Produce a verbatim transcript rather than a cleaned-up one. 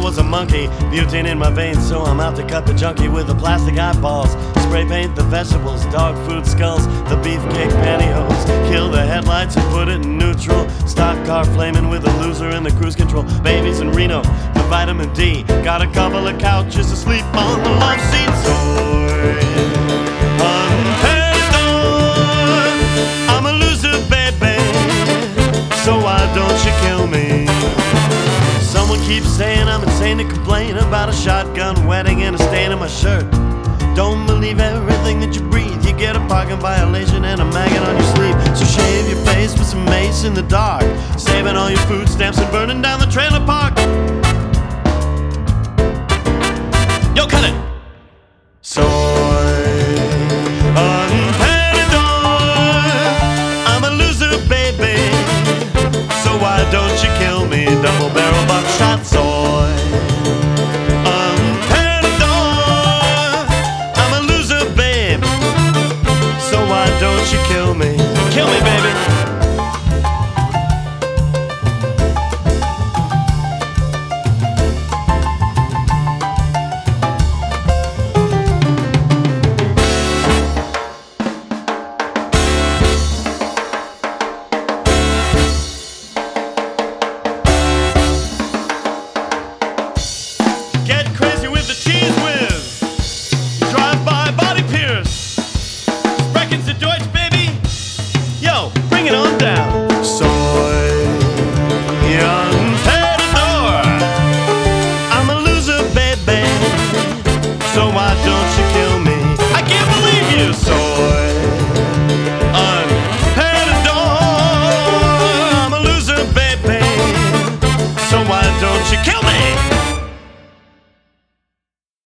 was a monkey, butane in my veins, so I'm out to cut the junkie with the plastic eyeballs. Spray paint the vegetables, dog food skulls, the beefcake pantyhose. Kill the headlights and put it in neutral. Stock car flaming with a loser in the cruise control. Babies in Reno, the vitamin D. Got a couple of couches to sleep on the love seat. Soy unperdoned. I'm a loser, baby, so why don't you kill me? Someone keeps saying I'm insane to complain about a shotgun wedding and a stain on my shirt. Don't believe everything that you breathe. You get a parking violation and a maggot on your sleeve. So shave your face with some mace in the dark, saving all your food stamps and burning down the trailer park. Yo, cut it! Soy unperdoned. I'm a loser, baby, so why don't you kill me? Double barrel buckshot. Soy unperdoned. I'm a loser, babe, so why don't you kill me? Kill me, baby.